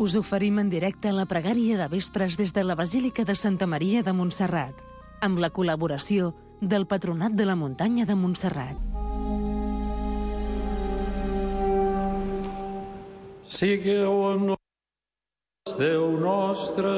Us oferim en directe la pregària de vespres des de la Basílica de Santa Maria de Montserrat, amb la col·laboració del Patronat de la Muntanya de Montserrat. Sigueu amb nosaltres, Déu nostre.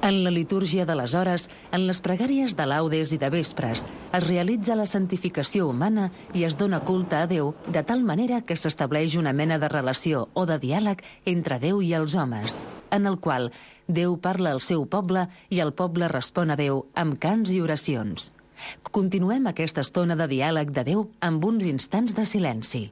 En la litúrgia de les hores, en les pregàries de laudes i de vespres, es realitza la santificació humana i es dona culte a Déu de tal manera que s'estableix una mena de relació o de diàleg entre Déu i els homes, en el qual Déu parla al seu poble i el poble respon a Déu amb cants i oracions. Continuem aquesta estona de diàleg de Déu amb uns instants de silenci.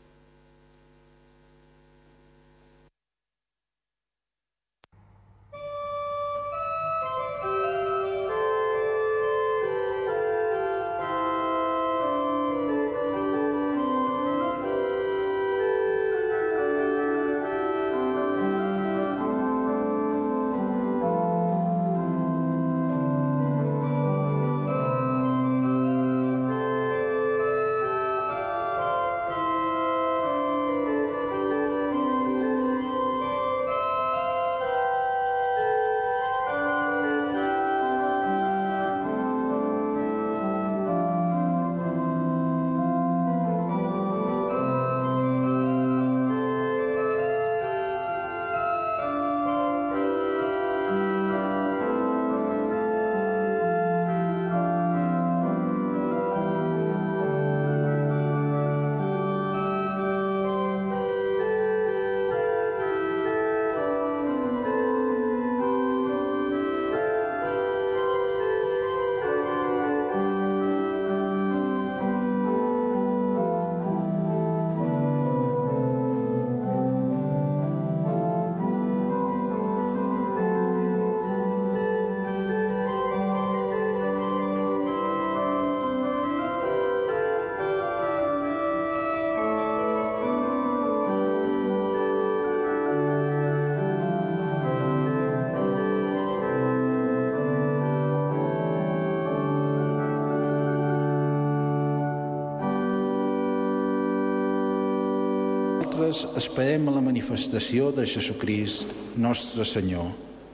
Esperem a la manifestació de Jesucrist, nostre Senyor.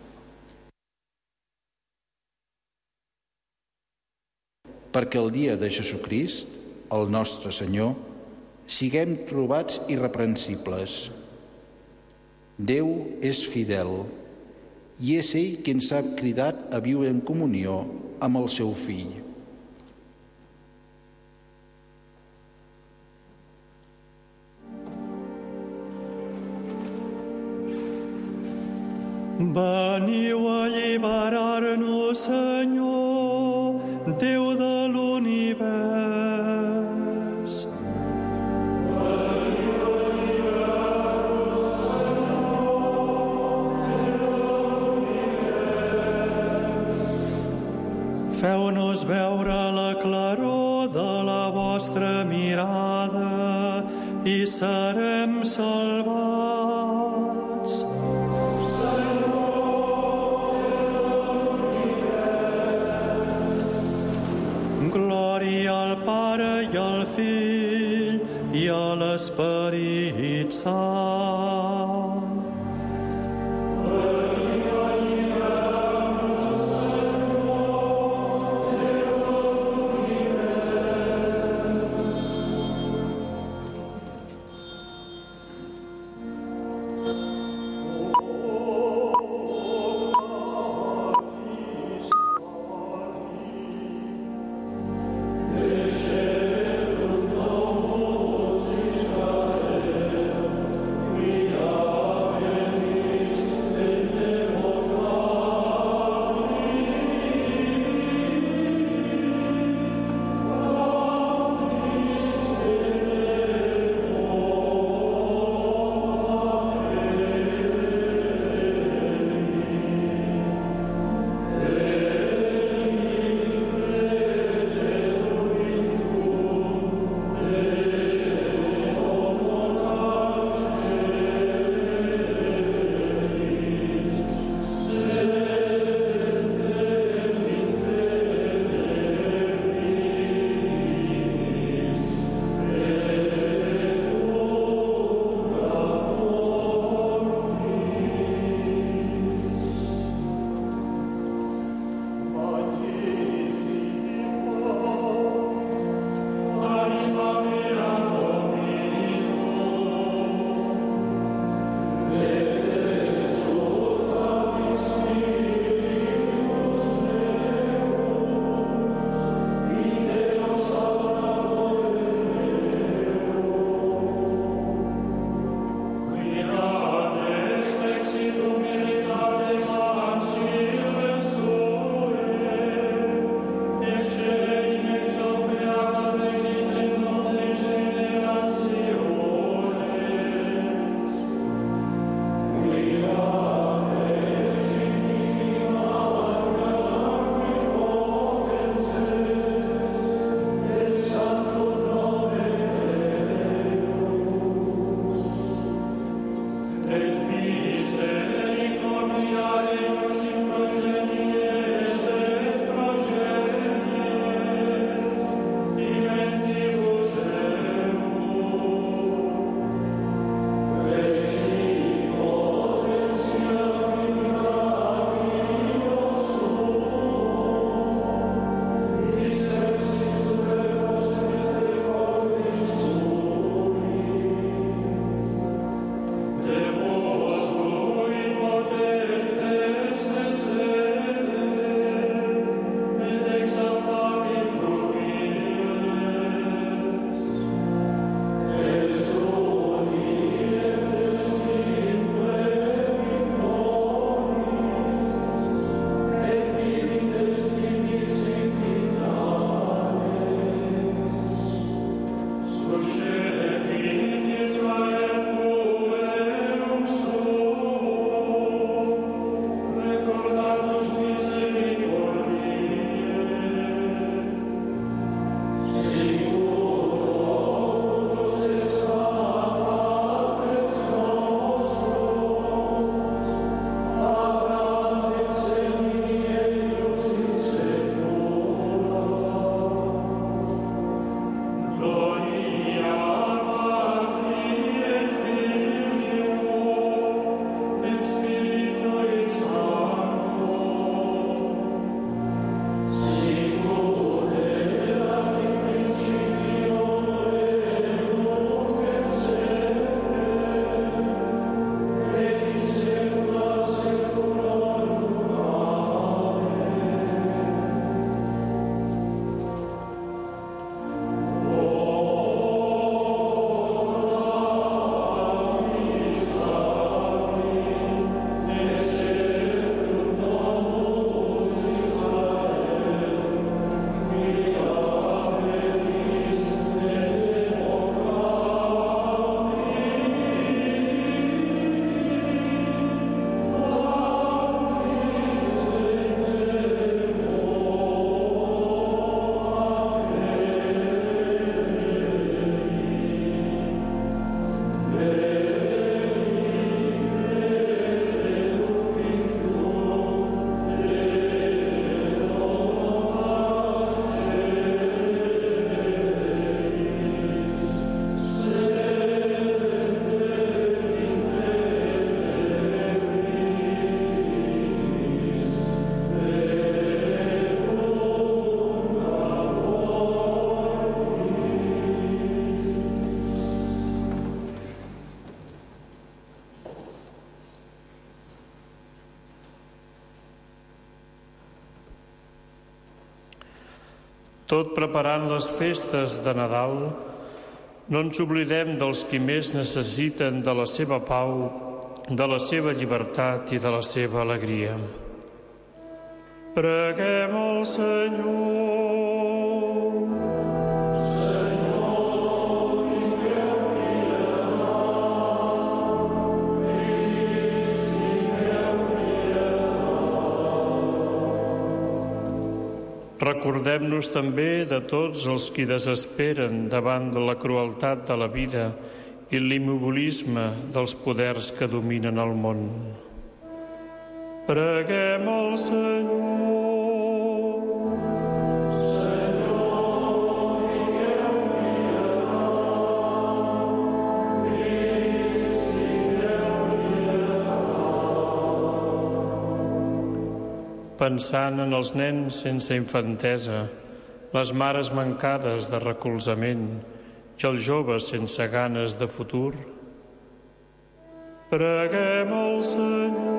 Perquè el dia de Jesucrist, el nostre Senyor, siguem trobats irreprensibles. Déu és fidel i és ell qui ens ha cridat a viure en comunió amb el seu Fill. Veniu a alliberar-nos, Senyor, Déu de l'univers. Veniu a alliberar-nos, Senyor, Déu de l'univers. Feu-nos veure la claror de la vostra mirada i serem salvats. Glòria al Pare i al Fill i a l'Esperit Sant. Tot preparant les festes de Nadal, no ens oblidem dels qui més necessiten de la seva pau, de la seva llibertat i de la seva alegria. Preguem al Senyor. Recordem-nos també de tots els qui desesperen davant de la crueltat de la vida i l'immobilisme dels poders que dominen el món. Preguem al Senyor. Pensant en els nens sense infantesa, les mares mancades de recolzament i els joves sense ganes de futur, preguem al Senyor.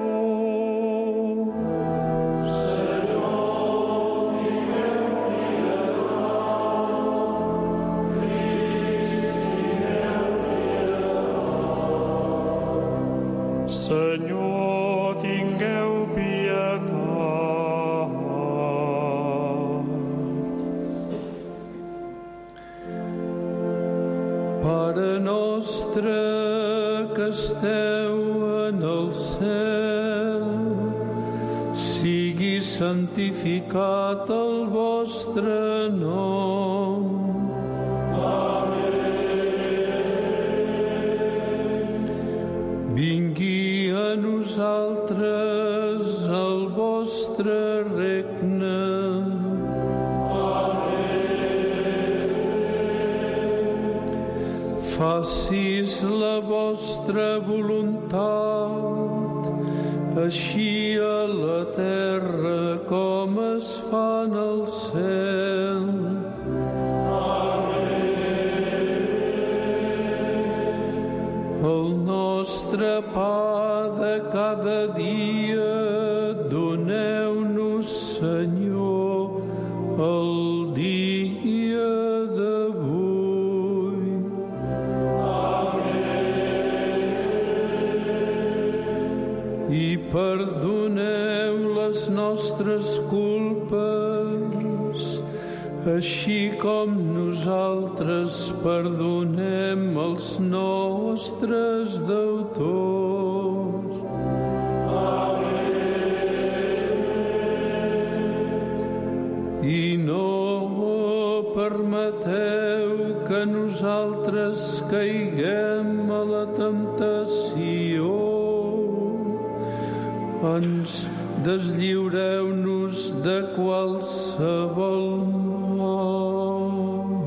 Senyor, tingueu pietat. Pare nostre que esteu en el cel, sigui santificat el vostre nom. Vingui a nosaltres el vostre regne. Facis la vostra voluntat, així a la terra com es fa en el cel. El nostre pa de cada dia doneu-nos, Senyor, el dia d'avui. I perdoneu les nostres culpes, així com nosaltres perdonem els nostres deutors. I no permeteu que nosaltres caiguem a la temptació. Ens deslliureu-nos de qualsevol mal.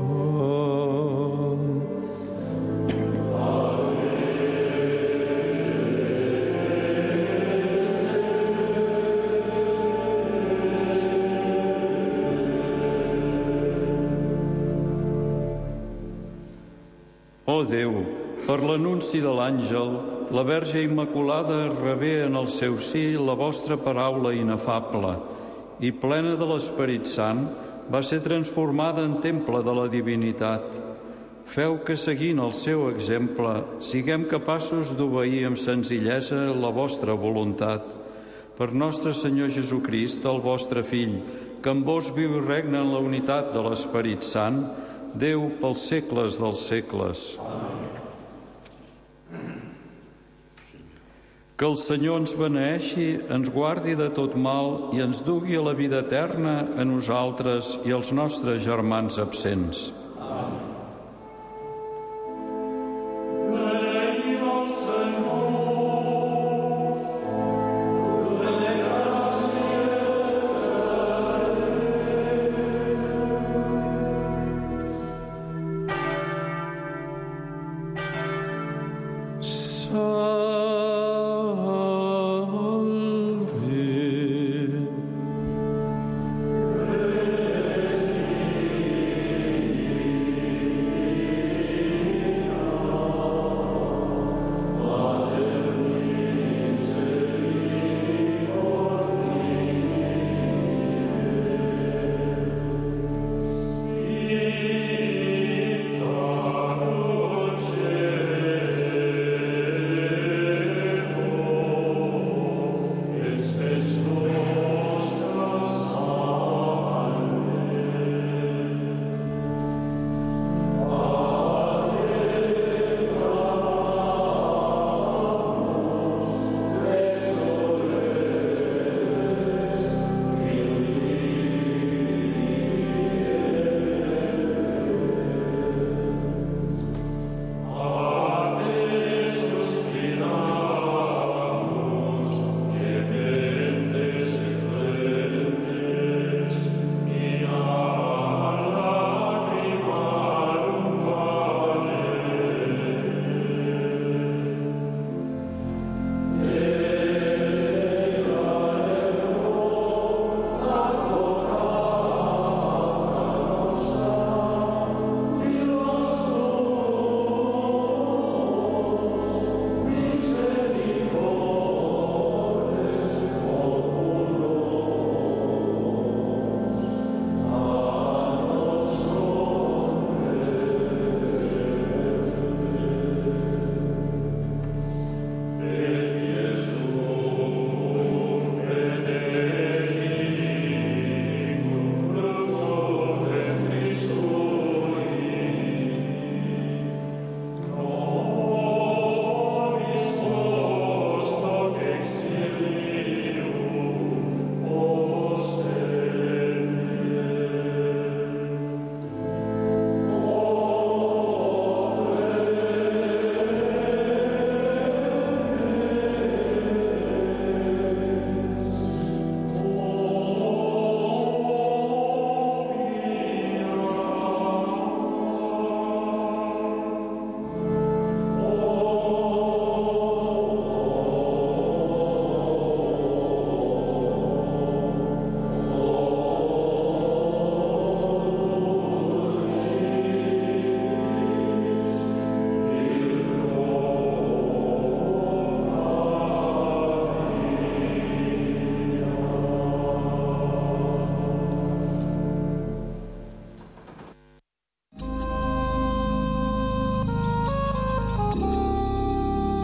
Ó Déu, per l'anunci de l'àngel, la Verge Immaculada rebé en el seu si la vostra paraula inefable i, plena de l'Esperit Sant, va ser transformada en temple de la divinitat. Feu que, seguint el seu exemple, siguem capaços d'obeir amb senzillesa la vostra voluntat. Per nostre Senyor Jesucrist, el vostre Fill, que amb vos viu i regna en la unitat de l'Esperit Sant, Déu pels segles dels segles. Que el Senyor ens beneeixi, ens guardi de tot mal i ens dugui a la vida eterna a nosaltres i als nostres germans absents.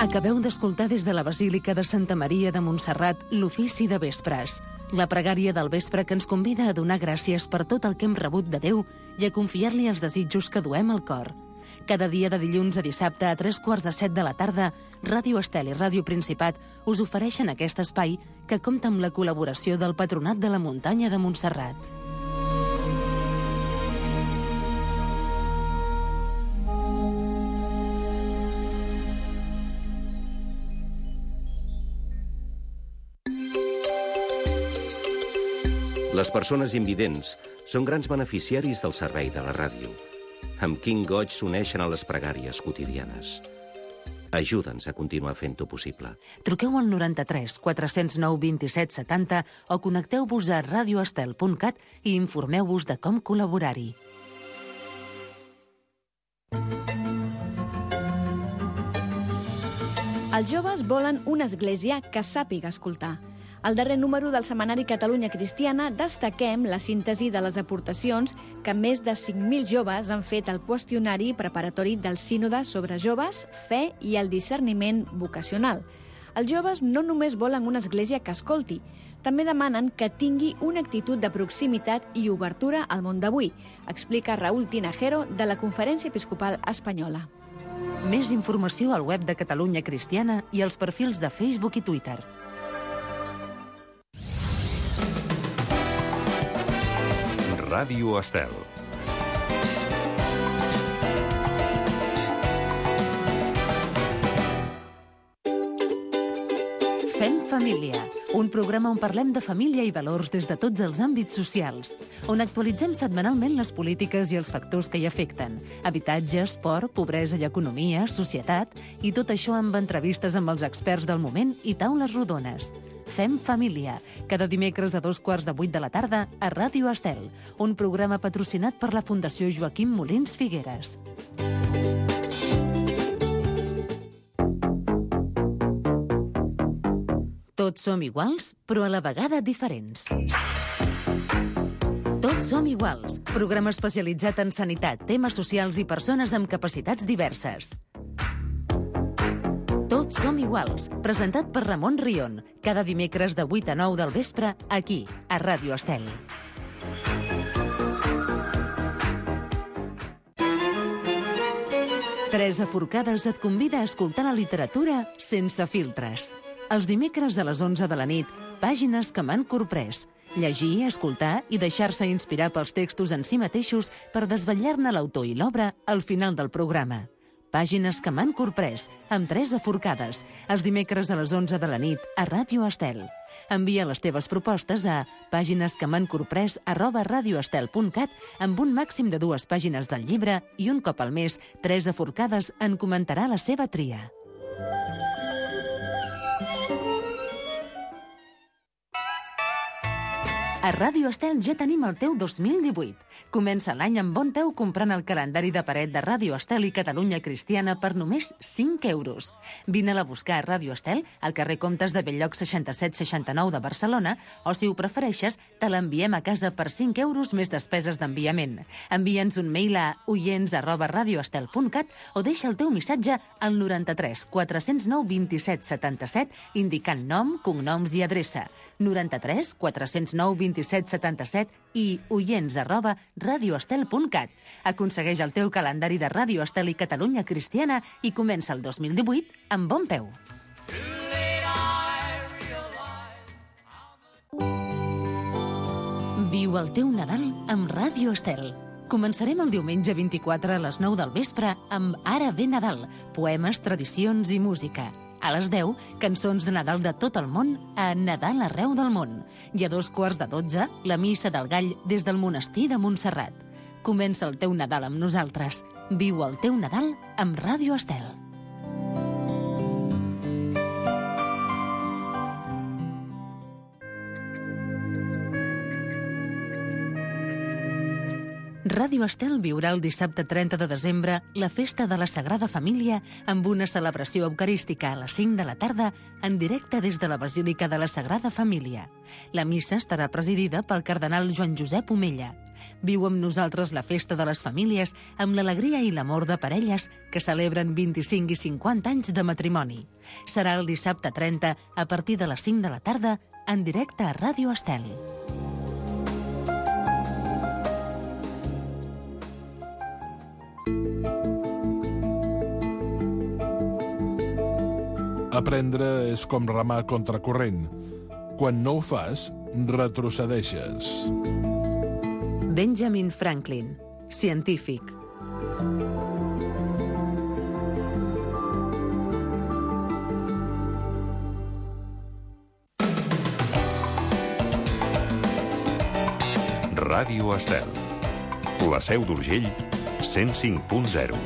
Acabeu d'escoltar des de la Basílica de Santa Maria de Montserrat l'ofici de vespres, la pregària del vespre que ens convida a donar gràcies per tot el que hem rebut de Déu i a confiar-li els desitjos que duem al cor. Cada dia de dilluns a dissabte a 3:45 de la tarda, Ràdio Estel i Ràdio Principat us ofereixen aquest espai que compta amb la col·laboració del Patronat de la Muntanya de Montserrat. Les persones invidents són grans beneficiaris del servei de la ràdio. Amb quin goig s'uneixen a les pregàries quotidianes. Ajuda'ns a continuar fent-ho possible. Truqueu al 93 409 27 70 o connecteu-vos a radioestel.cat i informeu-vos de com col·laborar-hi. Els joves volen una església que sàpiga escoltar. Al darrer número del setmanari Catalunya Cristiana destaquem la síntesi de les aportacions que més de 5.000 joves han fet al qüestionari preparatori del Sínode sobre joves, fe i el discerniment vocacional. Els joves no només volen una església que escolti, també demanen que tingui una actitud de proximitat i obertura al món d'avui, explica Raúl Tinajero de la Conferència Episcopal Espanyola. Més informació al web de Catalunya Cristiana i als perfils de Facebook i Twitter. Ràdio Estel. Fem família, un programa on parlem de família i valors des de tots els àmbits socials, on actualitzem setmanalment les polítiques i els factors que hi afecten, habitatge, esport, pobresa i economia, societat, i tot això amb entrevistes amb els experts del moment i taules rodones. Fem família, cada dimecres a 7:15 de la tarda a Ràdio Estel, un programa patrocinat per la Fundació Joaquim Molins Figueres. Tots som iguals, però a la vegada diferents. Tots som iguals, programa especialitzat en sanitat, temes socials i persones amb capacitats diverses. Tots som iguals, presentat per Ramon Rion, cada dimecres de 8 a 9 del vespre, aquí, a Ràdio Estel. Teresa Forcades et convida a escoltar la literatura sense filtres. Els dimecres a les 11 de la nit, pàgines que m'han corprès. Llegir, escoltar i deixar-se inspirar pels textos en si mateixos per desvetllar-ne l'autor i l'obra al final del programa. Pàgines que m'han corprès, amb Teresa Forcades, els dimecres a les 11 de la nit a Ràdio Estel. Envia les teves propostes a paginesquemhancorprès@radioestel.cat amb un màxim de 2 pàgines del llibre i un cop al mes, Teresa Forcades en comentarà la seva tria. A Ràdio Estel ja tenim el teu 2018. Comença l'any amb bon peu comprant el calendari de paret de Ràdio Estel i Catalunya Cristiana per només 5 euros. Vine-la a buscar a Ràdio Estel, al carrer Comtes de Belllloc 6769 de Barcelona, o si ho prefereixes, te l'enviem a casa per 5 euros més despeses d'enviament. Envia'ns un mail a oients@radioestel.cat o deixa el teu missatge al 93 409 27 77 indicant nom, cognoms i adreça. 93 409 27 77 i oients@radioestel.cat. Aconsegueix el teu calendari de Ràdio Estel i Catalunya Cristiana i comença el 2018 amb bon peu. Viu el teu Nadal amb Ràdio Estel. Començarem el diumenge 24 a les 9 del vespre amb Ara ve Nadal, poemes, tradicions i música. A les 10, cançons de Nadal de tot el món a Nadal arreu del món. I a 2:15, la missa del gall des del monestir de Montserrat. Comença el teu Nadal amb nosaltres. Viu el teu Nadal amb Ràdio Estel. Ràdio Estel viurà el dissabte 30 de desembre la Festa de la Sagrada Família amb una celebració eucarística a les 5 de la tarda en directe des de la Basílica de la Sagrada Família. La missa estarà presidida pel cardenal Joan Josep Omella. Viu amb nosaltres la festa de les famílies amb l'alegria i l'amor de parelles que celebren 25 i 50 anys de matrimoni. Serà el dissabte 30 a partir de les 5 de la tarda en directe a Ràdio Estel. Aprendre és com remar contracorrent. Quan no ho fas, retrocedeixes. Benjamin Franklin, científic. Ràdio Estel. La Seu d'Urgell, 105.0.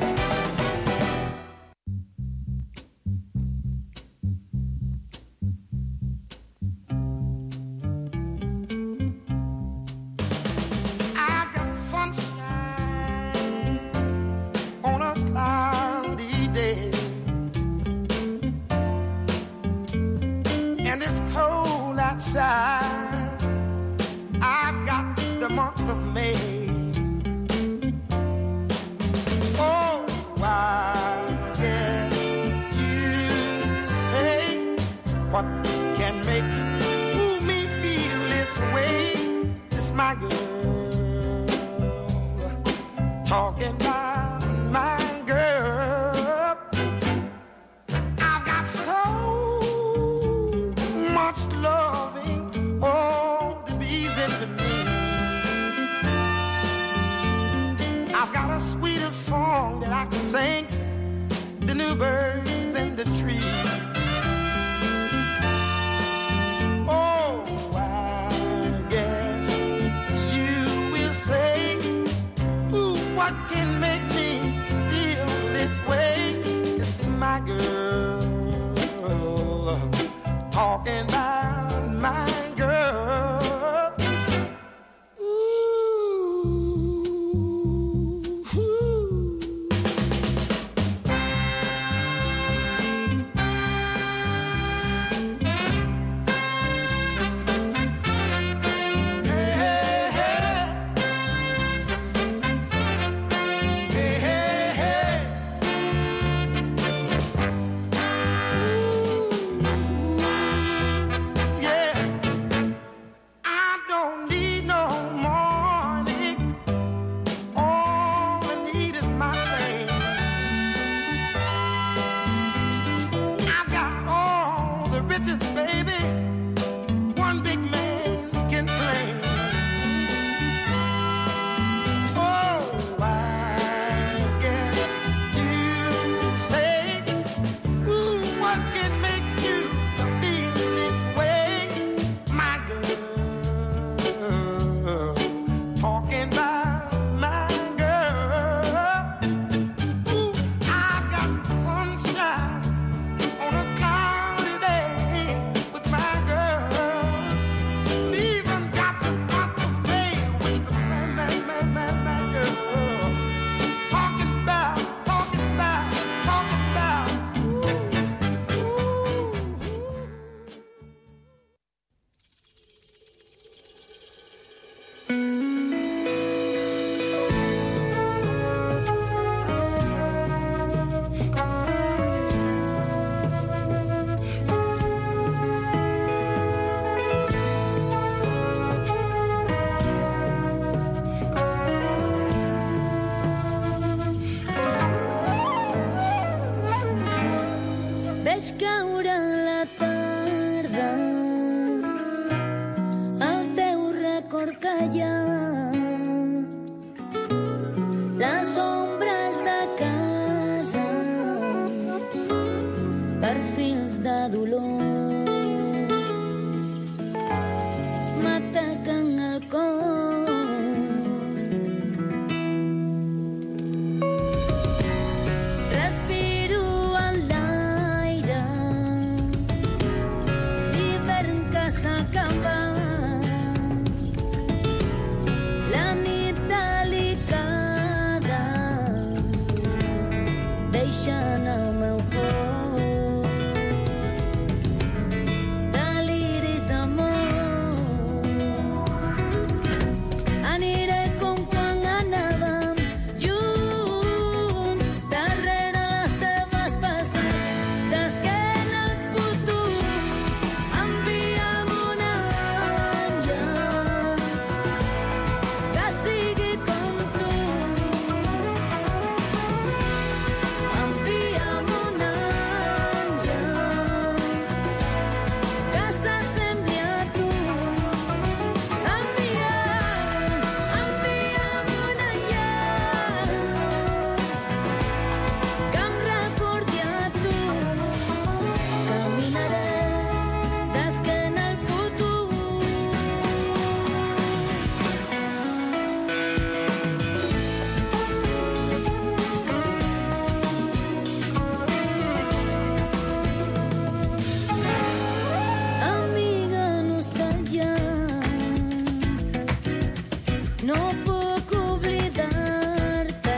No puc oblidar-te,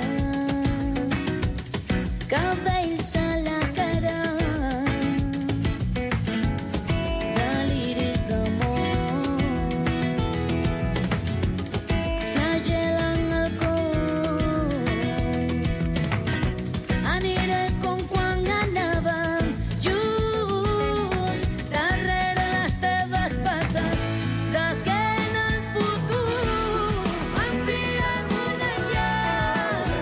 cabells a la cara, deliris d'amor, flagel·len el cos. Aniré com quan anàvem junts, darrere les teves passes, d'esquena al futur. Envia'm un enllaç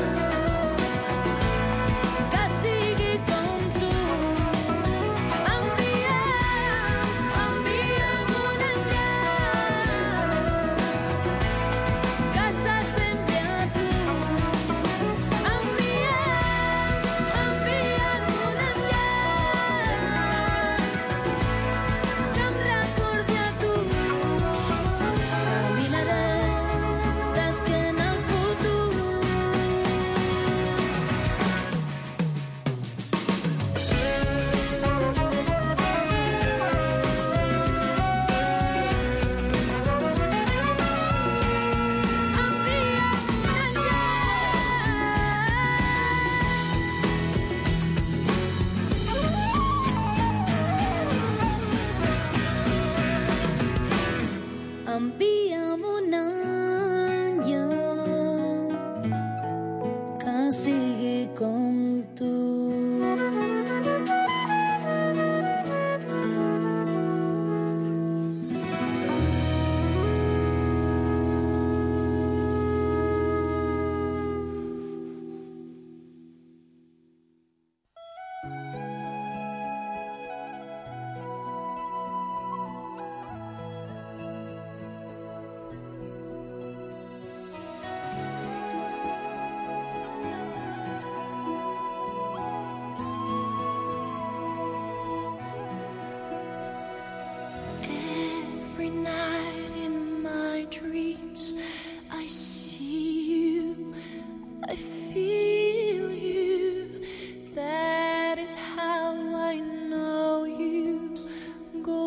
que sigui com tu. Envia'm un enllaç que s'assembli a tu. Envia'm un enllaç que em recordi a tu. Caminaré d'esquena al futur. Envia'm un àngel que sigui com tu. Every night in my dreams, I see you, I feel you. That is how I know you. Go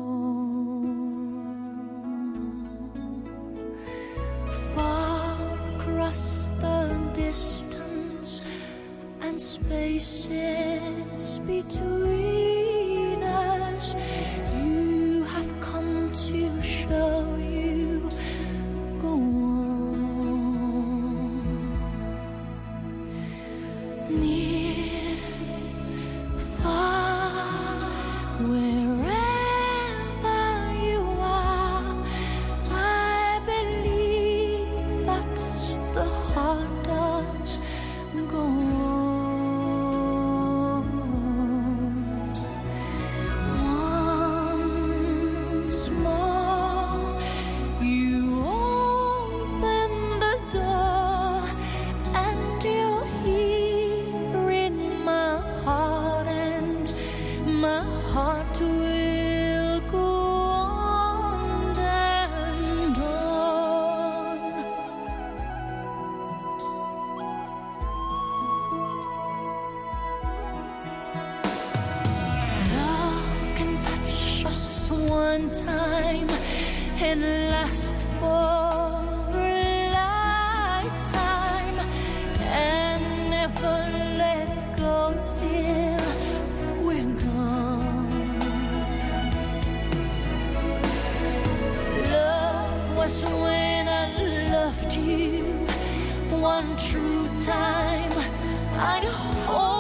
on. Far across the distance and spaces between us, you have come to show you. Go on. Near, far, wherever you are, I believe that the heart does go on. Once more, you open the door, and you're here in my heart, and my heart will go on and on. Love can touch us one time and last for a lifetime, and never let go till we're gone. Love was when I loved you one true time. I hold